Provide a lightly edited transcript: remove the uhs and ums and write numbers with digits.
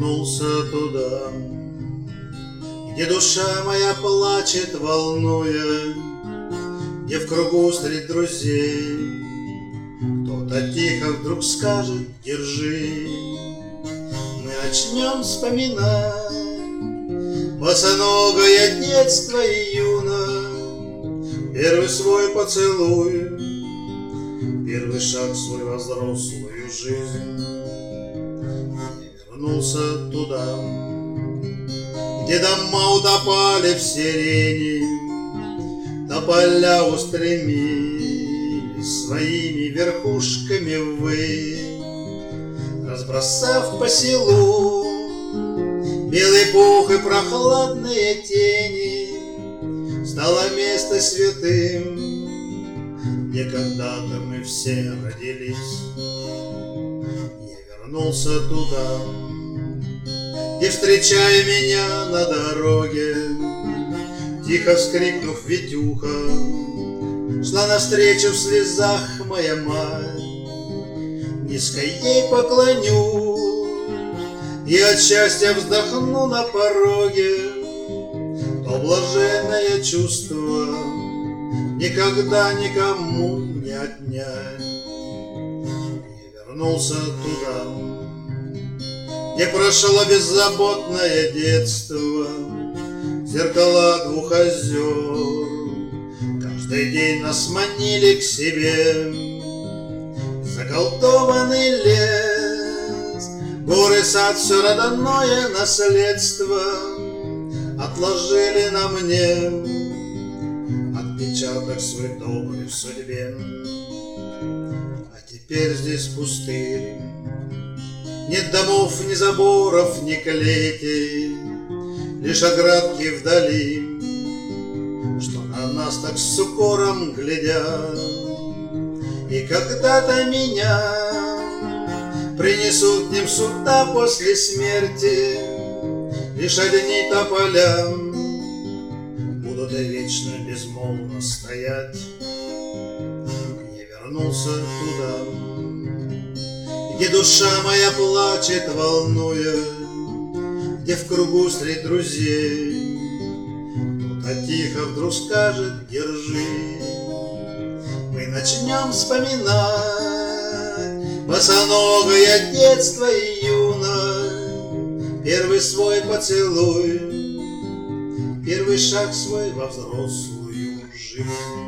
вернулся туда, где душа моя плачет, волнуя, где в кругу среди друзей кто-то тихо вдруг скажет: держи. Мы начнем вспоминать босоногое детство и юно, первый свой поцелуй, первый шаг свой во взрослую жизнь. Я вернулся туда, где дома утопали в сирени, тополя устремились своими верхушками ввысь, разбросав по селу белый пух и прохладные тени. Стало место святым, где когда-то мы все родились. Я вернулся туда, где, встречая меня на дороге, тихо вскрикнув Витюха, шла навстречу в слезах моя мать. Низко ей поклонюсь и от счастья вздохну на пороге. То блаженное чувство никогда никому не отнять. Я вернулся туда, где прошло беззаботное детство, зеркала двух озер каждый день нас манили к себе. Заколдованный лес, горы, сад, все родное наследство отложили на мне отпечаток свой добрый в судьбе. А теперь здесь пустырь, нет домов, ни заборов, ни клетей, лишь оградки вдали, что на нас так с укором глядят. И когда-то меня принесут к ним суда после смерти, лишь одни тополя будут вечно безмолвно стоять. Я вернулся туда, где душа моя плачет, волнуя, где в кругу среди друзей кто-то тихо вдруг скажет: держи. Мы начнем вспоминать босоногое детство и юно, первый свой поцелуй, первый шаг свой во взрослую жизнь.